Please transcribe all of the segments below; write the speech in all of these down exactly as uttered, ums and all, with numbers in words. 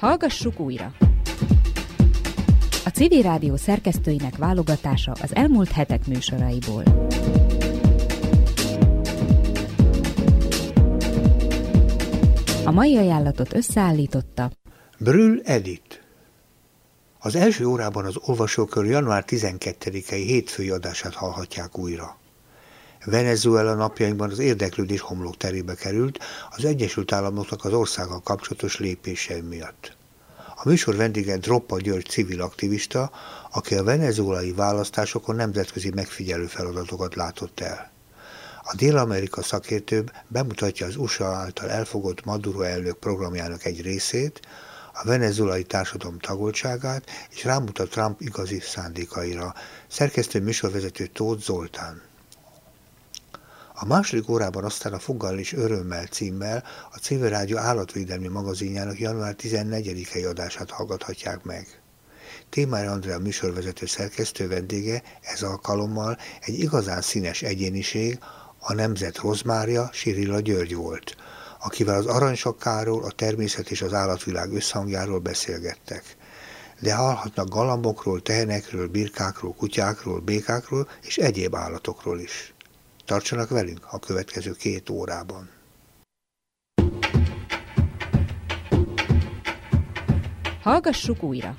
Hallgassuk újra! A Civil Rádió szerkesztőinek válogatása az elmúlt hetek műsoraiból. A mai ajánlatot összeállította Brühl Edith. Az első órában az olvasókör január tizenkettedikei hétfői adását hallhatják újra. Venezuela napjainkban az érdeklődés homlokterébe került az Egyesült Államoknak az országgal kapcsolatos lépései miatt. A műsor vendége Droppa György civil aktivista, aki a venezuelai választásokon nemzetközi megfigyelő feladatokat látott el. A Dél-Amerika szakértő bemutatja az u es á által elfogott Maduro elnök programjának egy részét, a venezuelai társadalom tagoltságát, és rámutat Trump igazi szándékaira. Szerkesztő műsorvezető Tóth Zoltán. A második órában aztán a Foggal és örömmel címmel a Civil Rádió állatvédelmi magazinjának január tizennegyedikei adását hallgathatják meg. Témáry Andrea műsorvezető szerkesztő vendége ez alkalommal egy igazán színes egyéniség, a nemzet rozmárja, Sirilla György volt, akivel az aranysapkáról, a természet és az állatvilág összhangjáról beszélgettek. De hallhatnak galambokról, tehenekről, birkákról, kutyákról, békákról és egyéb állatokról is. Tartsanak velünk a következő két órában. Hallgassuk újra!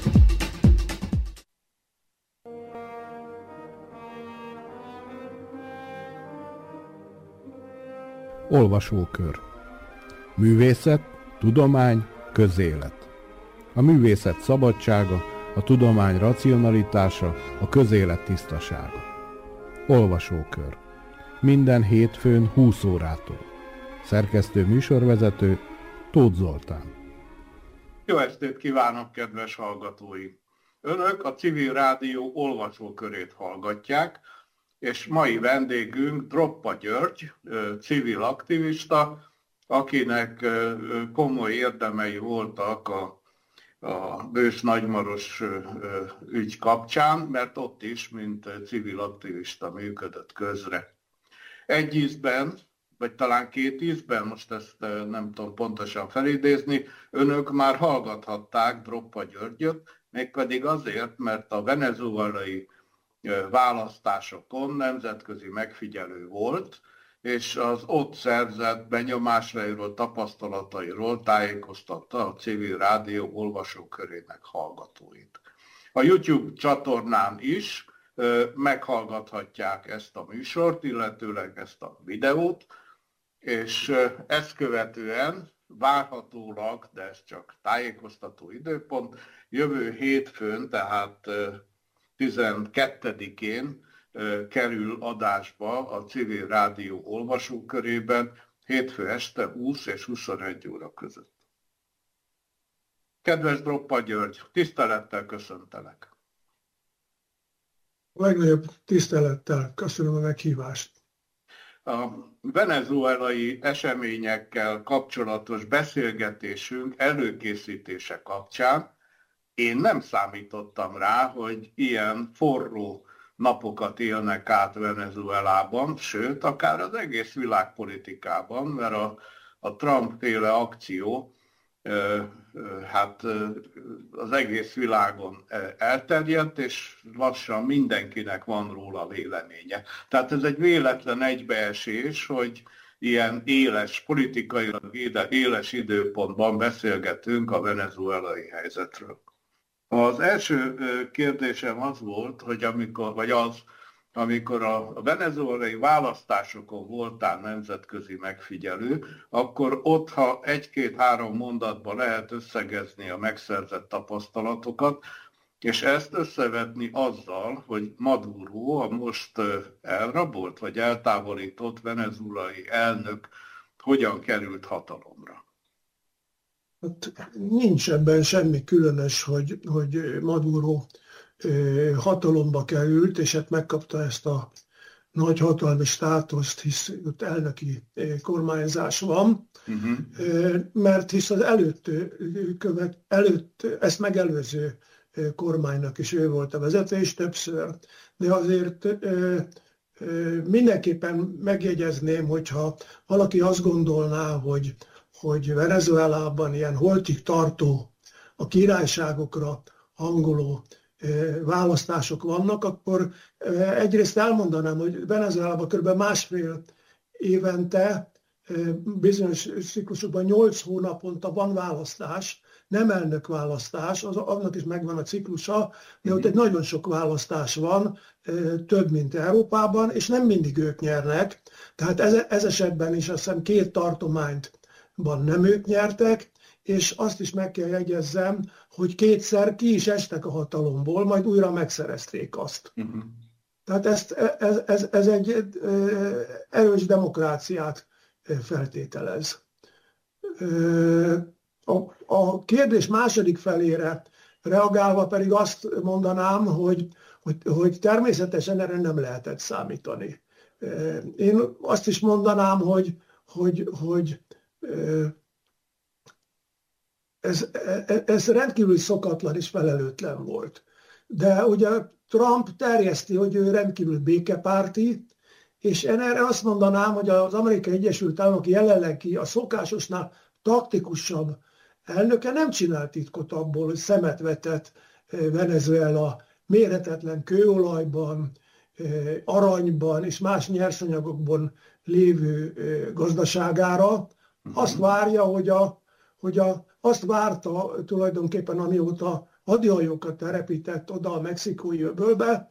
Olvasókör. Művészet, tudomány, közélet. A művészet szabadsága, a tudomány racionalitása, a közélet tisztasága. Olvasókör. Minden hétfőn húsz órától. Szerkesztő műsorvezető Tóth Zoltán. Jó estét kívánok, kedves hallgatói! Önök a Civil Rádió olvasókörét hallgatják, és mai vendégünk Droppa György, civil aktivista, akinek komoly érdemei voltak a, a Bős Nagymaros ügy kapcsán, mert ott is, mint civil aktivista működött közre. Egy ízben, vagy talán két ízben, most ezt nem tudom pontosan felidézni, önök már hallgathatták Droppa Györgyöt, mégpedig azért, mert a venezuelai választásokon nemzetközi megfigyelő volt, és az ott szerzett benyomásairól, tapasztalatairól tájékoztatta a Civil Rádió olvasókörének hallgatóit. A YouTube csatornán is meghallgathatják ezt a műsort, illetőleg ezt a videót, és ezt követően várhatólag, de ez csak tájékoztató időpont, jövő hétfőn, tehát tizenkettedikén kerül adásba a Civil Rádió olvasókörében hétfő este húsz és huszonegy óra között. Kedves Droppa György, tisztelettel köszöntelek! A legnagyobb tisztelettel köszönöm a meghívást. A venezuelai eseményekkel kapcsolatos beszélgetésünk előkészítése kapcsán én nem számítottam rá, hogy ilyen forró napokat élnek át Venezuelában, sőt, akár az egész világpolitikában, mert a, a Trump-féle akció hát az egész világon elterjedt, és lassan mindenkinek van róla véleménye. Tehát ez egy véletlen egybeesés, hogy ilyen éles, politikailag éles időpontban beszélgetünk a venezuelai helyzetről. Az első kérdésem az volt, hogy amikor, vagy az, amikor a venezuelai választásokon voltál nemzetközi megfigyelő, akkor ott, ha egy-két-három mondatban lehet összegezni a megszerzett tapasztalatokat, és ezt összevetni azzal, hogy Maduro, a most elrabolt vagy eltávolított venezuelai elnök hogyan került hatalomra. Hát nincs ebben semmi különös, hogy, hogy Maduro hatalomba került, és hát megkapta ezt a nagy hatalmi státuszt, hisz ott elnöki kormányzás van, uh-huh. mert hisz az előtt, követ, előtt, ezt megelőző kormánynak is ő volt a vezető, és többször. De azért mindenképpen megjegyezném, hogyha valaki azt gondolná, hogy, hogy Venezuelában ilyen holtig tartó a királyságokra hangoló választások vannak, akkor egyrészt elmondanám, hogy Venezuelában kb. Másfél évente bizonyos ciklusokban nyolc hónaponta van választás, nem elnökválasztás, az, annak is megvan a ciklusa, de ott egy nagyon sok választás van, több, mint Európában, és nem mindig ők nyernek. Tehát ez, ez esetben is azt hiszem két tartományban nem ők nyertek, és azt is meg kell jegyezzem, hogy kétszer ki is estek a hatalomból, majd újra megszerezték azt. Uh-huh. Tehát ezt, ez, ez, ez egy erős demokráciát feltételez. A, a kérdés második felére reagálva pedig azt mondanám, hogy, hogy, hogy természetesen erre nem lehetett számítani. Én azt is mondanám, hogy, hogy, hogy ez, ez rendkívül szokatlan és felelőtlen volt. De ugye Trump terjeszti, hogy ő rendkívül békepárti, és én erre azt mondanám, hogy az Amerikai Egyesült Államok jelenlegi a szokásosnál taktikusabb elnöke nem csinált titkot abból, hogy szemet vetett Venezuela méretetlen kőolajban, aranyban és más nyersanyagokban lévő gazdaságára. Azt várja, hogy, a, hogy a, azt várta tulajdonképpen, amióta hadihajókat telepített oda a mexikói öbölbe,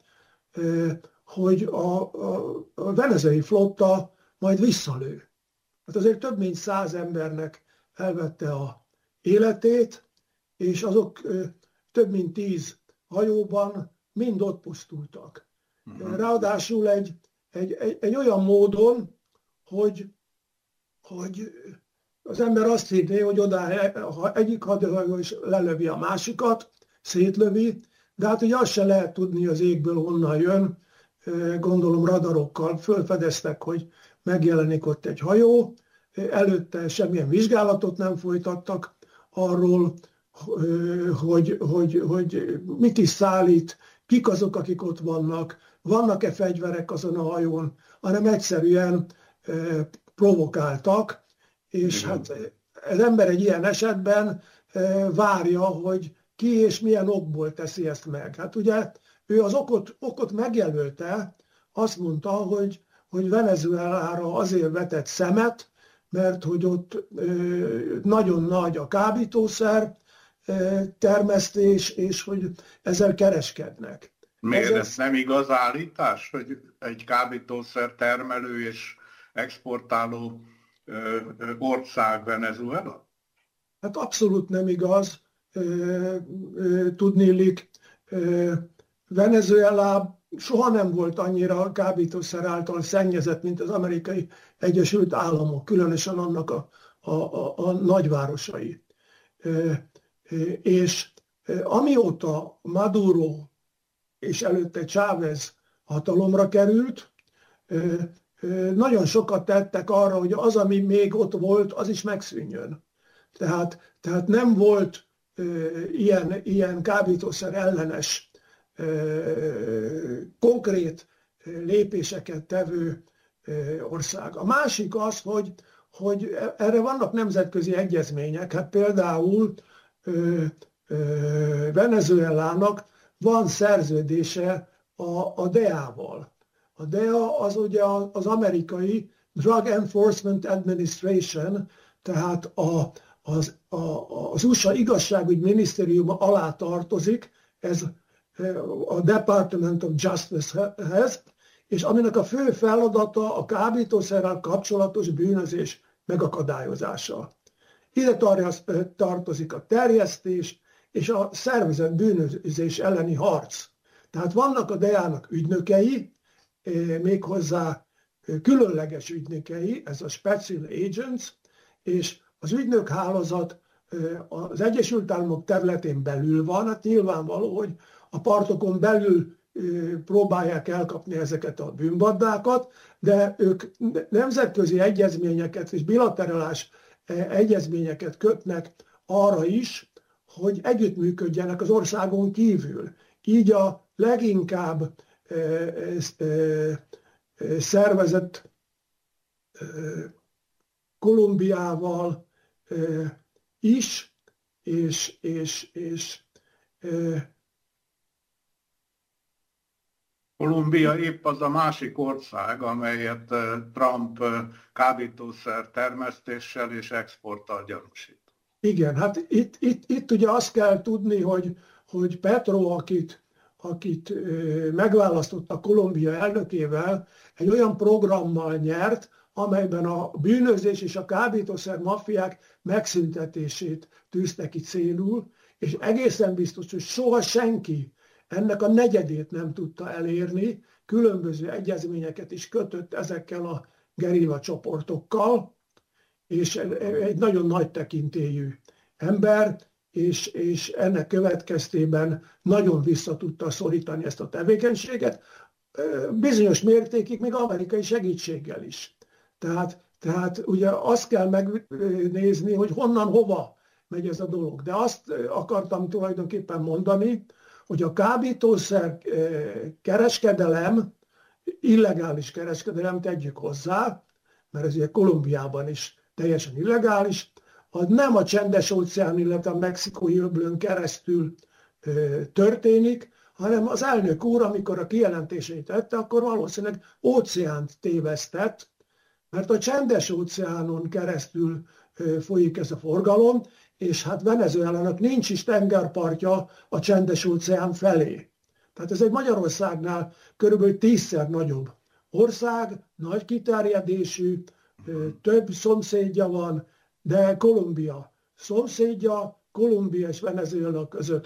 hogy a, a, a venezuelai flotta majd visszalő. Hát azért több mint száz embernek elvette a életét, és azok több mint tíz hajóban mind ott pusztultak. Uh-huh. Ráadásul egy, egy, egy, egy olyan módon, hogy, hogy az ember azt hinné, hogy oda ha egyik hadihajó is lelövi a másikat, szétlövi, de hát ugye azt se lehet tudni az égből honnan jön, gondolom radarokkal fölfedeztek, hogy megjelenik ott egy hajó, előtte semmilyen vizsgálatot nem folytattak arról, hogy, hogy, hogy mit is szállít, kik azok, akik ott vannak, vannak-e fegyverek azon a hajón, hanem egyszerűen provokáltak, és igen. Hát az ember egy ilyen esetben várja, hogy ki és milyen okból teszi ezt meg. Hát ugye ő az okot, okot megjelölte, azt mondta, hogy, hogy Venezuelára azért vetett szemet, mert hogy ott nagyon nagy a kábítószer termesztés, és hogy ezzel kereskednek. Miért ez, ez nem igaz állítás, hogy egy kábítószer termelő és exportáló ország Venezuela? Hát abszolút nem igaz. Tudniillik, Venezuela soha nem volt annyira kábítószer által szennyezett, mint az Amerikai Egyesült Államok, különösen annak a, a, a, a nagyvárosai. És amióta Maduro és előtte Chávez hatalomra került, nagyon sokat tettek arra, hogy az, ami még ott volt, az is megszűnjön. Tehát, tehát nem volt ilyen, ilyen kábítószer ellenes konkrét lépéseket tevő ország. A másik az, hogy, hogy erre vannak nemzetközi egyezmények. Hát például Venezuelának van szerződése a, a dé e á-val. A dé e á az ugye az amerikai Drug Enforcement Administration, tehát a, az, a, az u es á igazságügy minisztériuma alá tartozik, ez a Department of Justice-hez, és aminek a fő feladata a kábítószerrel kapcsolatos bűnözés megakadályozása. Ide tartozik a terjesztés és a szervezett bűnözés elleni harc. Tehát vannak a dé e á-nak ügynökei, méghozzá különleges ügynökei, ez a Special Agents, és az ügynökhálózat az Egyesült Államok területén belül van, hát nyilvánvaló, hogy a partokon belül próbálják elkapni ezeket a bűnbaddákat, de ők nemzetközi egyezményeket és bilaterális egyezményeket kötnek arra is, hogy együttműködjenek az országon kívül. Így a leginkább szervezett Kolumbiával is, és, és, és Kolumbia épp az a másik ország, amelyet Trump kábítószer termesztéssel és exporttal gyanúsít. Igen, hát itt, itt, itt ugye azt kell tudni, hogy, hogy Petro, akit, akit megválasztottak Kolumbia elnökével, egy olyan programmal nyert, amelyben a bűnözés és a kábítószer maffiák megszüntetését tűzte ki célul, és egészen biztos, hogy soha senki ennek a negyedét nem tudta elérni, különböző egyezményeket is kötött ezekkel a gerilla csoportokkal, és egy nagyon nagy tekintélyű ember, és, és ennek következtében nagyon vissza tudta szorítani ezt a tevékenységet, bizonyos mértékig még amerikai segítséggel is. Tehát, tehát ugye azt kell megnézni, hogy honnan, hova megy ez a dolog. De azt akartam tulajdonképpen mondani, hogy a kábítószer kereskedelem, illegális kereskedelem, tegyük hozzá, mert ez ugye Kolumbiában is teljesen illegális, az nem a Csendes-óceán, illetve a Mexikói öbölön keresztül történik, hanem az elnök úr, amikor a kijelentéseit tette, akkor valószínűleg óceánt tévesztett, mert a Csendes-óceánon keresztül folyik ez a forgalom, és hát Venezuelának nincs is tengerpartja a Csendes-óceán felé. Tehát ez egy Magyarországnál körülbelül tízszer nagyobb ország, nagy kiterjedésű, több szomszédja van, de Kolumbia szomszédja, Kolumbia és Venezuela között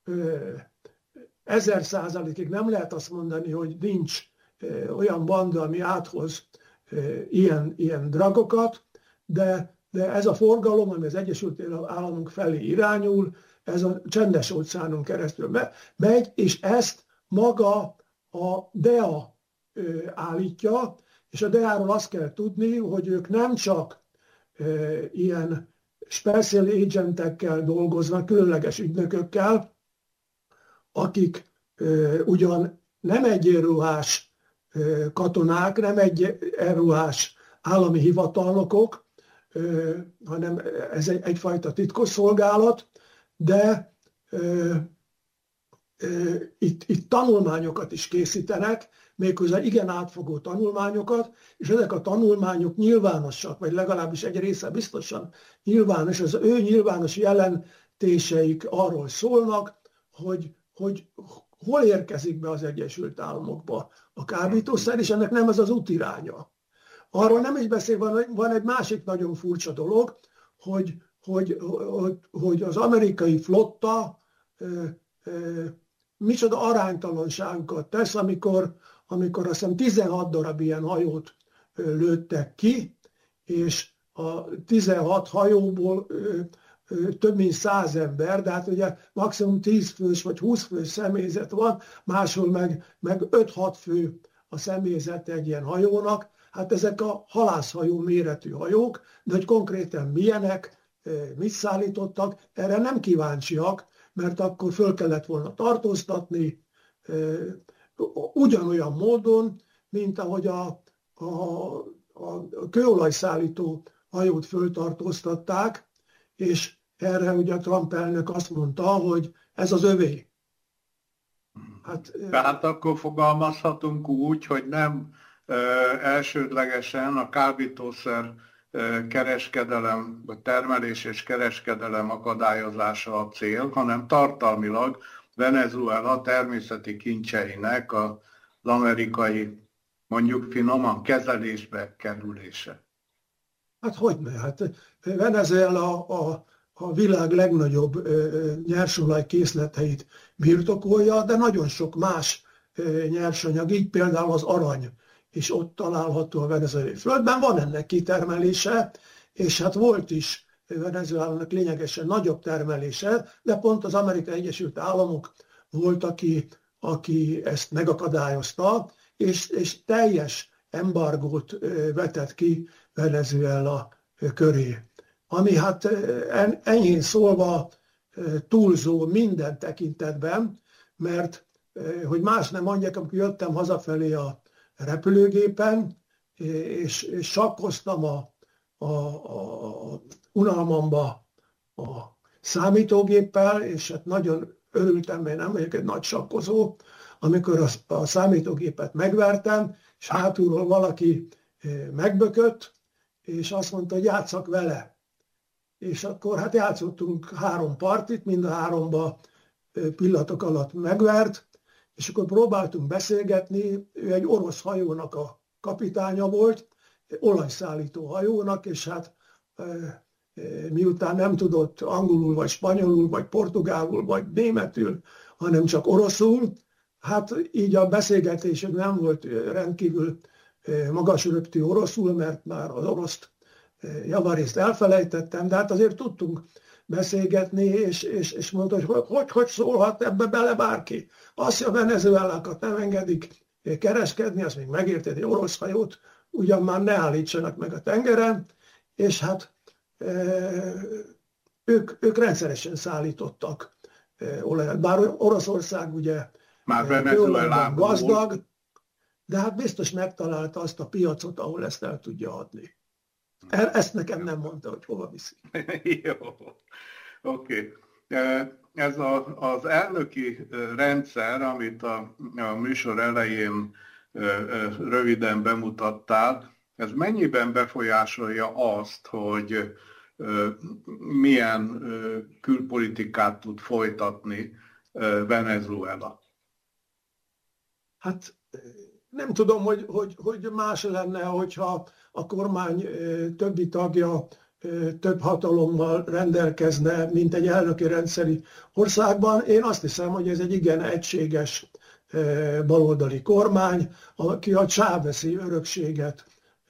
ezer százalékig nem lehet azt mondani, hogy nincs olyan banda, ami áthoz ilyen, ilyen dragokat, de, de ez a forgalom, ami az Egyesült Államok felé irányul, ez a Csendes-óceánon keresztül megy, és ezt maga a dé e á állítja, és a dé e á-ról azt kell tudni, hogy ők nem csak ilyen special agentekkel dolgoznak, különleges ügynökökkel, akik ugyan nem egyenruhás katonák, nem egyenruhás állami hivatalnokok, hanem ez egy, egyfajta titkosszolgálat, de itt, itt tanulmányokat is készítenek, méghozzá igen átfogó tanulmányokat, és ezek a tanulmányok nyilvánosak, vagy legalábbis egy része biztosan nyilvános, az ő nyilvános jelentéseik arról szólnak, hogy, hogy hol érkezik be az Egyesült Államokba a kábítószer, és ennek nem ez az útiránya. Arról nem is beszélve, van egy másik nagyon furcsa dolog, hogy, hogy, hogy, hogy az amerikai flotta ö, ö, micsoda aránytalanságokat tesz, amikor, amikor azt hiszem tizenhat darab ilyen hajót ö, lőttek ki, és a tizenhat hajóból ö, ö, több mint száz ember, de hát ugye maximum tíz fős vagy húsz fős személyzet van, máshol meg, meg öt-hat fő a személyzet egy ilyen hajónak. Hát ezek a halászhajó méretű hajók, de hogy konkrétan milyenek, mit szállítottak, erre nem kíváncsiak, mert akkor föl kellett volna tartóztatni ugyanolyan módon, mint ahogy a, a, a kőolajszállító hajót föltartóztatták, és erre ugye Trump elnök azt mondta, hogy ez az övé. Hát, Tehát akkor fogalmazhatunk úgy, hogy nem elsődlegesen a kábítószer kereskedelem, vagy termelés és kereskedelem akadályozása a cél, hanem tartalmilag Venezuela természeti kincseinek az amerikai, mondjuk finoman, kezelésbe kerülése. Hát hogyne, hát Venezuela a, a világ legnagyobb nyersolaj készleteit birtokolja, de nagyon sok más nyersanyag, így például az arany, és ott található a venezuelai földben, van ennek kitermelése, és hát volt is Venezuelának lényegesen nagyobb termelése, de pont az Amerikai Egyesült Államok volt, aki, aki ezt megakadályozta, és, és teljes embargót vetett ki Venezuela köré. Ami hát enyhén szólva túlzó minden tekintetben, mert hogy más nem mondjak, amikor jöttem hazafelé a repülőgépen, és, és sakkoztam a, a, a unalmamba a számítógéppel, és hát nagyon örültem, mert nem vagyok egy nagy sakkozó, amikor a, a számítógépet megvertem, és hátulról valaki megbökött, és azt mondta, hogy játsszak vele. És akkor hát játszottunk három partit, mind a háromba pillanatok alatt megvert, és akkor próbáltunk beszélgetni, ő egy orosz hajónak a kapitánya volt, olajszállító hajónak, és hát miután nem tudott angolul, vagy spanyolul, vagy portugálul, vagy németül, hanem csak oroszul, hát így a beszélgetésünk nem volt rendkívül magas röptű oroszul, mert már az oroszt javarészt elfelejtettem, de hát azért tudtunk beszélgetni, és, és, és mondta, hogy hogy, hogy szólhat ebbe bele bárki. Azt, hogy a venezuelákat nem engedik kereskedni, azt még megérted egy orosz hajót, ugyan már ne állítsanak meg a tengeren, és hát e, ők, ők rendszeresen szállítottak e, olajat. Bár Oroszország ugye már Venezuelában gazdag, de hát biztos megtalálta azt a piacot, ahol ezt el tudja adni. Ezt nekem nem mondta, hogy hova viszi. Jó, oké. Okay. Ez a, az elnöki rendszer, amit a, a műsor elején röviden bemutattál, ez mennyiben befolyásolja azt, hogy milyen külpolitikát tud folytatni Venezuela? Hát nem tudom, hogy, hogy, hogy más lenne, hogyha a kormány többi tagja több hatalommal rendelkezne, mint egy elnöki rendszeri országban. Én azt hiszem, hogy ez egy igen egységes baloldali kormány, aki a chávezi örökséget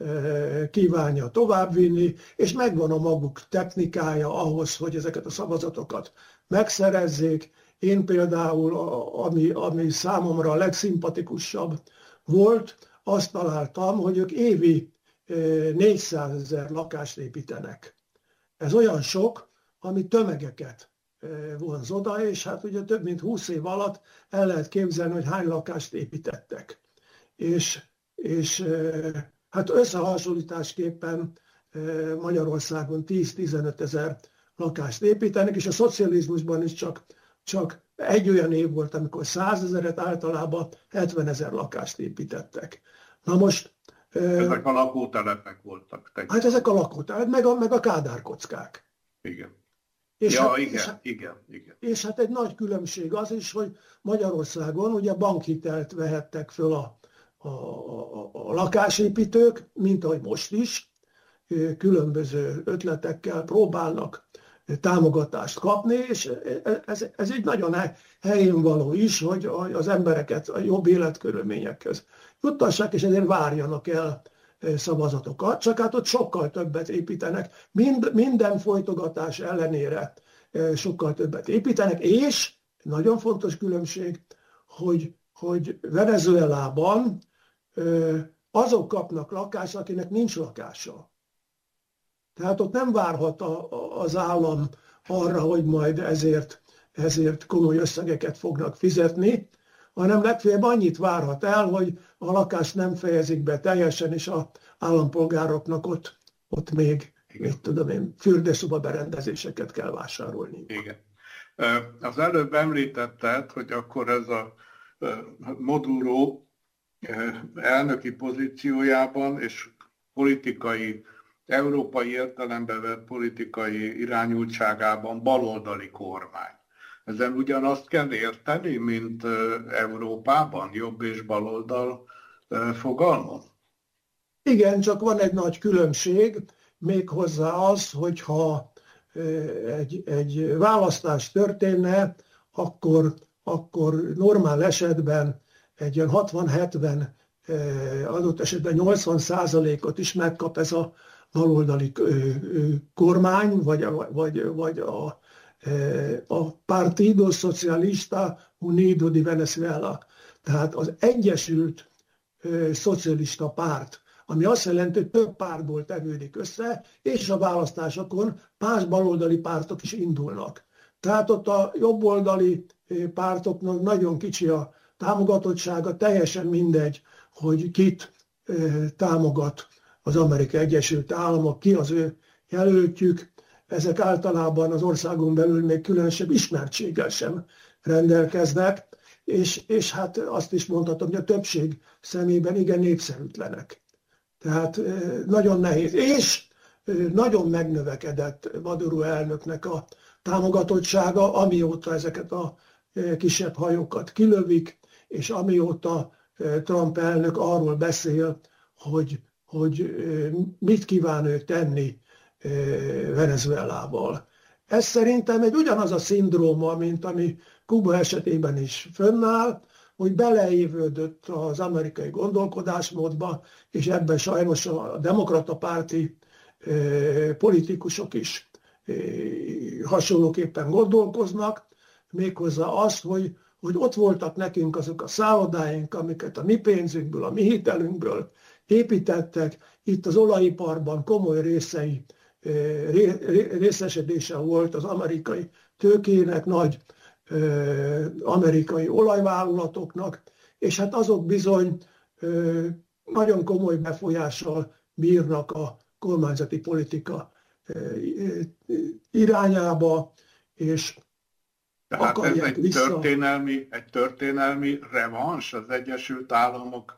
kívánja továbbvinni, és megvan a maguk technikája ahhoz, hogy ezeket a szavazatokat megszerezzék. Én például, ami, ami számomra a legszimpatikusabb volt, azt találtam, hogy ők évi négyszázezer lakást építenek. Ez olyan sok, ami tömegeket vonz oda, és hát ugye több mint húsz év alatt el lehet képzelni, hogy hány lakást építettek. És, és hát összehasonlításképpen Magyarországon tíz-tizenöt ezer lakást építenek, és a szocializmusban is csak, csak egy olyan év volt, amikor százezeret, általában hetvenezer lakást építettek. Na most ezek a lakótelepek voltak. Teljesen. Hát ezek a lakótelepek, meg a, meg a kádárkockák. Igen. És ja, hát, igen, és, igen, igen. És hát egy nagy különbség az is, hogy Magyarországon ugye bankhitelt vehettek föl a, a, a, a lakásépítők, mint ahogy most is, különböző ötletekkel próbálnak támogatást kapni, és ez, ez egy nagyon helyén való is, hogy az embereket a jobb életkörülményekhez juttassák, és ezért várjanak el szavazatokat, csak hát ott sokkal többet építenek, Mind, minden folytogatás ellenére sokkal többet építenek, és nagyon fontos különbség, hogy, hogy Venezuelában azok kapnak lakást, akinek nincs lakása. Tehát ott nem várhat a, a, az állam arra, hogy majd ezért, ezért komoly összegeket fognak fizetni, hanem legfeljebb annyit várhat el, hogy a lakást nem fejezik be teljesen, és az állampolgároknak ott, ott még, mit tudom én, fürdőszoba berendezéseket kell vásárolni. Igen. Az előbb említetted, hogy akkor ez a Maduro elnöki pozíciójában és politikai, európai értelembe vett politikai irányultságában baloldali kormány. Ezen ugyanazt kell érteni, mint Európában, jobb és baloldal fogalmon? Igen, csak van egy nagy különbség, méghozzá az, hogyha egy, egy választás történne, akkor, akkor normál esetben egy olyan hatvan-hetven, adott esetben nyolcvan százalékot is megkap ez a baloldali kormány, vagy, vagy, vagy a, a Partido Socialista Unido de Venezuela, tehát az Egyesült Szocialista Párt, ami azt jelenti, hogy több pártból tevődik össze, és a választásokon más baloldali pártok is indulnak. Tehát ott a jobboldali pártoknak nagyon kicsi a támogatottsága, teljesen mindegy, hogy kit támogat az Amerikai Egyesült Államok, ki az ő jelöltjük. ezek általában az országon belül még különösebb ismertséggel sem rendelkeznek, és, és hát azt is mondhatom, hogy a többség szemében igen népszerűtlenek. Tehát nagyon nehéz. És nagyon megnövekedett Maduro elnöknek a támogatottsága, amióta ezeket a kisebb hajókat kilövik, és amióta Trump elnök arról beszél, hogy, hogy mit kíván ő tenni Venezuelával. Ez szerintem egy ugyanaz a szindróma, mint ami Kuba esetében is fönnáll, hogy beleévődött az amerikai gondolkodásmódba, és ebben sajnos a demokrata párti politikusok is hasonlóképpen gondolkoznak, méghozzá azt, hogy, hogy ott voltak nekünk azok a szállodáink, amiket a mi pénzünkből, a mi hitelünkből építettek, itt az olajiparban komoly részei, részesedése volt az amerikai tőkének, nagy amerikai olajvállalatoknak, és hát azok bizony nagyon komoly befolyással bírnak a kormányzati politika irányába, és tehát ez egy vissza... történelmi, egy történelmi revans az Egyesült Államok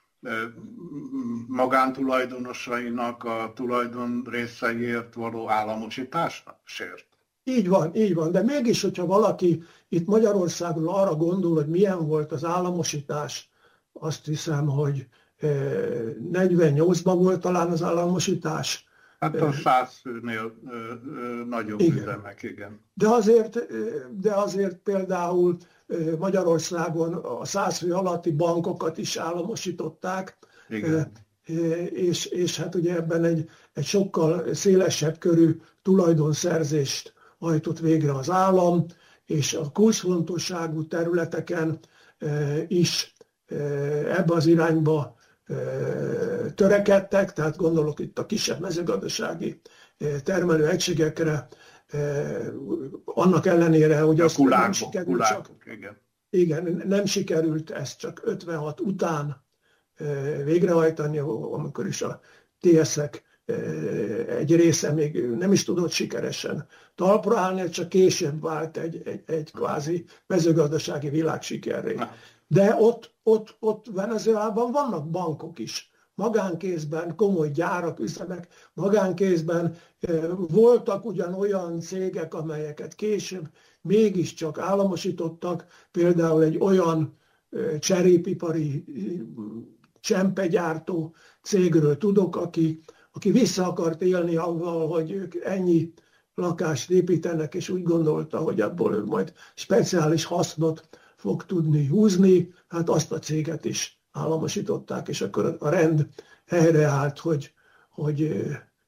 magántulajdonosainak a tulajdon részeiért való államosításért? Így van, így van, de mégis, hogyha valaki itt Magyarországról arra gondol, hogy milyen volt az államosítás, azt hiszem, hogy negyvennyolcban volt talán az államosítás. Hát a száz főnél nagyobb igen. üzemek, igen. De azért, de azért például Magyarországon a száz fő alatti bankokat is államosították, igen. És, és hát ugye ebben egy, egy sokkal szélesebb körű tulajdonszerzést hajtott végre az állam, és a kulcsfontosságú területeken is ebbe az irányba törekedtek, tehát gondolok itt a kisebb mezőgazdasági termelő egységekre, annak ellenére, hogy azt kulákok, nem sikerült kulákok, csak, igen. igen, nem sikerült ezt csak ötvenhat után végrehajtani, amikor is a té eszek egy része még nem is tudott sikeresen talpra állni, csak később vált egy, egy, egy kvázi mezőgazdasági világsikerré. De ott, ott, ott Venezuelában vannak bankok is, magánkézben, komoly gyárak, üzemek, magánkézben voltak ugyan olyan cégek, amelyeket később mégiscsak államosítottak, például egy olyan cserépipari csempegyártó cégről tudok, aki, aki vissza akart élni avval, hogy ők ennyi lakást építenek, és úgy gondolta, hogy abból ő majd speciális hasznot fog tudni húzni, hát azt a céget is államosították, és akkor a rend helyreállt, hogy, hogy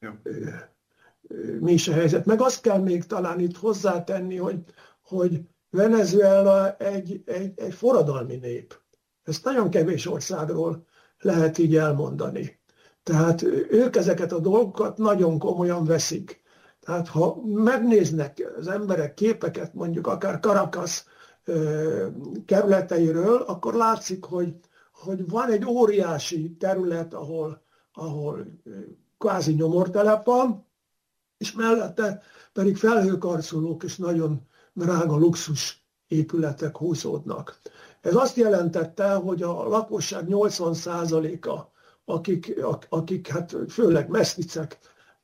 mi is a helyzet. Meg azt kell még talán itt hozzátenni, hogy, hogy Venezuela egy, egy, egy forradalmi nép. Ezt nagyon kevés országról lehet így elmondani. Tehát ők ezeket a dolgokat nagyon komolyan veszik. Tehát ha megnéznek az emberek képeket, mondjuk akár Caracas kerületeiről, akkor látszik, hogy, hogy van egy óriási terület, ahol, ahol kvázi nyomortelep van, és mellette pedig felhőkarcolók és nagyon drága luxus épületek húzódnak. Ez azt jelentette, hogy a lakosság nyolcvan százaléka, akik, akik hát főleg meszticek,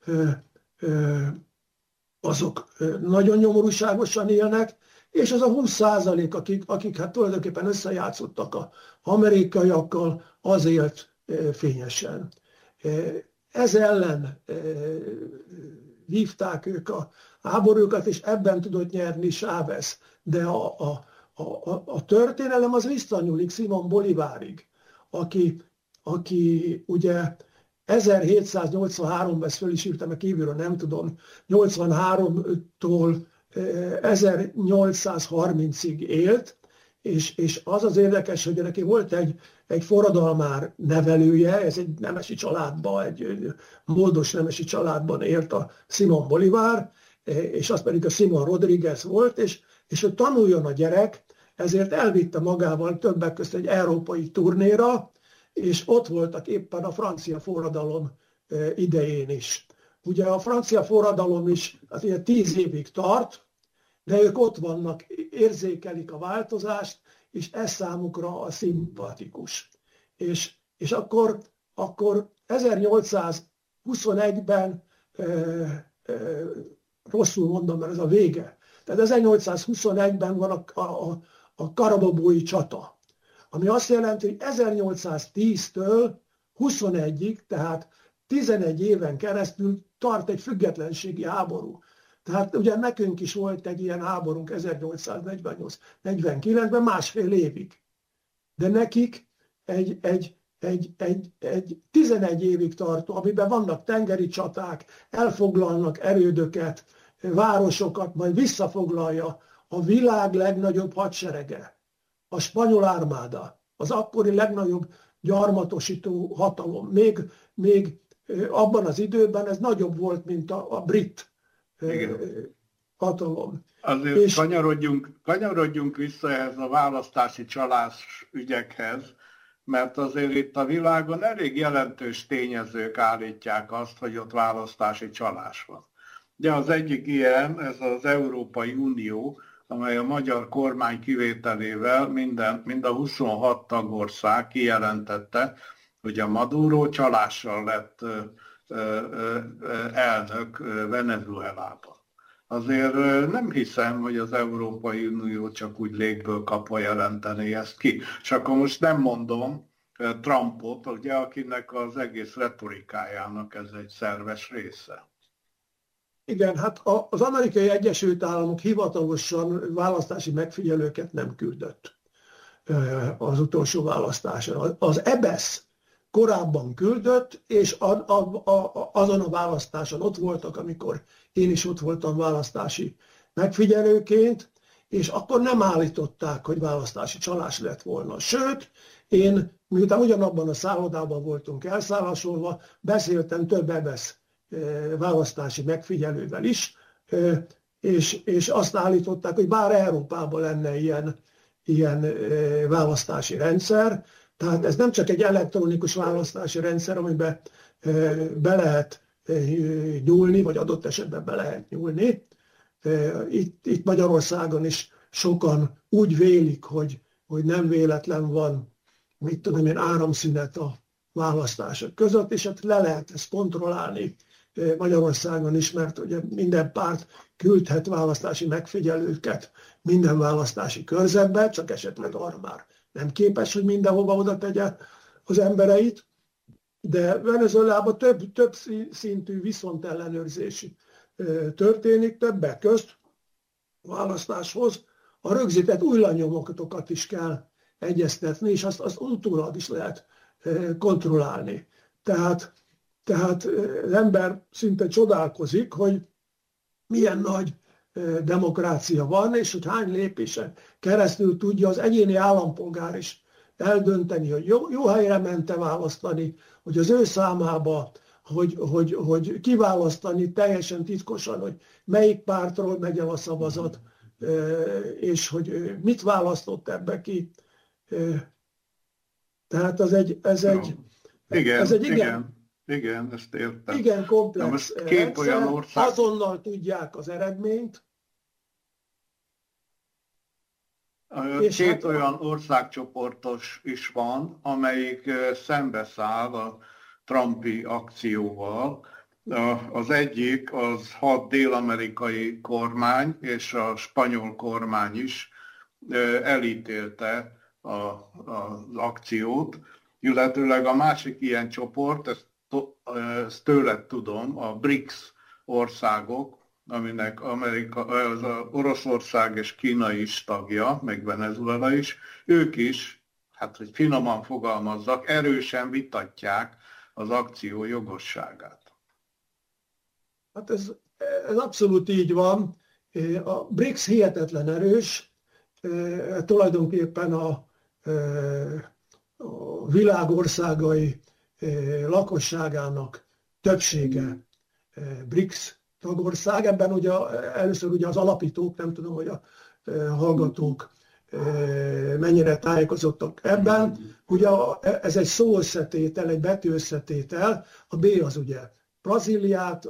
azok nagyon nyomorúságosan élnek, és az a húsz százalék, akik, akik hát tulajdonképpen összejátszottak az amerikaiakkal, az élt fényesen. Ez ellen vívták ők a háborúkat, és ebben tudott nyerni Chávez. De a, a, a, a történelem az visszanyúlik Simón Bolívárig, aki, aki ugye ezerhétszáznyolcvanháromban, ezt föl is írtam, mert kívülről nem tudom, nyolcvanháromtól ezernyolcszázharmincig élt, és, és az az érdekes, hogy neki volt egy, egy forradalmár nevelője, ez egy nemesi családban, egy módos nemesi családban élt a Simón Bolívar, és az pedig a Simón Rodríguez volt, és, és hogy tanuljon a gyerek, ezért elvitte magával többek közt egy európai turnéra, és ott voltak éppen a francia forradalom idején is. Ugye a francia forradalom is az ilyen tíz évig tart, de ők ott vannak, érzékelik a változást, és ez számukra a szimpatikus. És, és akkor, akkor ezernyolcszázhuszonegyben, e, e, rosszul mondom, mert ez a vége, tehát ezernyolcszázhuszonegyben van a, a, a karababói csata, ami azt jelenti, hogy ezernyolcszáztíztől huszonegyig, tehát tizenegy éven keresztül tart egy függetlenségi háború. Tehát ugye nekünk is volt egy ilyen háborunk ezernyolcszáznegyvennyolc negyvenkilencben másfél évig. De nekik egy, egy, egy, egy, egy tizenegy évig tartó, amiben vannak tengeri csaták, elfoglalnak erődöket, városokat, majd visszafoglalja a világ legnagyobb hadserege, a spanyol armáda, az akkori legnagyobb gyarmatosító hatalom. Még, még abban az időben ez nagyobb volt, mint a, a brit Igen. hatalom. Azért és... kanyarodjunk, kanyarodjunk vissza ehhez a választási csalás ügyekhez, mert azért itt a világon elég jelentős tényezők állítják azt, hogy ott választási csalás van. De az egyik ilyen, ez az Európai Unió, amely a magyar kormány kivételével minden, mind a huszonhat tagország kijelentette, hogy a Maduro csalással lett ö, ö, ö, elnök Venezuelában. Azért nem hiszem, hogy az Európai Unió csak úgy légből kapva jelenteni ezt ki. És akkor most nem mondom Trumpot, ugye, akinek az egész retorikájának ez egy szerves része. Igen, hát az Amerikai Egyesült Államok hivatalosan választási megfigyelőket nem küldött az utolsó választáson. Az E B E S korábban küldött, és a, a, a, azon a választáson ott voltak, amikor én is ott voltam választási megfigyelőként, és akkor nem állították, hogy választási csalás lett volna. Sőt, én, miután ugyanabban a szállodában voltunk elszállásolva, beszéltem több E B E S választási megfigyelővel is, és, és azt állították, hogy bár Európában lenne ilyen, ilyen választási rendszer, tehát ez nem csak egy elektronikus választási rendszer, amiben be lehet nyúlni, vagy adott esetben be lehet nyúlni. Itt, itt Magyarországon is sokan úgy vélik, hogy, hogy nem véletlen van, mit tudom én, áramszünet a választások között, és hát le lehet ezt kontrollálni Magyarországon is, mert ugye minden párt küldhet választási megfigyelőket minden választási körzetbe, csak esetleg arra már nem képes, hogy mindenhova oda tegye az embereit, de Venezuelában több, több szintű viszontellenőrzés történik, többek közt választáshoz a rögzített új lenyomatokat is kell egyeztetni, és azt, azt utólag is lehet kontrollálni. Tehát, tehát az ember szinte csodálkozik, hogy milyen nagy demokrácia van, és hogy hány lépésen keresztül tudja az egyéni állampolgár is eldönteni, hogy jó, jó helyre ment-e választani, hogy az ő számába, hogy, hogy, hogy kiválasztani teljesen titkosan, hogy melyik pártról megy el a szavazat, és hogy mit választott ebbe ki. Tehát ez egy, ez egy, igen, ez egy igen, igen, igen, ezt értem. Igen, komplex két rendszer, olyan ország... azonnal tudják az eredményt. Két hát... olyan országcsoportos is van, amelyik szembeszáll a Trumpi akcióval. Az egyik az hat dél-amerikai kormány és a spanyol kormány is elítélte a, az akciót, illetőleg a másik ilyen csoport, ezt, ezt tőled tudom, a BRICS országok, aminek Amerika, az Oroszország és Kína is tagja, meg Venezuela is, ők is, hát hogy finoman fogalmazzak, erősen vitatják az akció jogosságát. Hát ez, ez abszolút így van. A BRICS hihetetlen erős, tulajdonképpen a, a világ országai lakosságának többsége BRICS tagország. Ebben ugye először ugye az alapítók, nem tudom, hogy a hallgatók mennyire tájékozottak ebben. Ugye ez egy szó összetétel, egy betű összetétel, a B az ugye Brazíliát,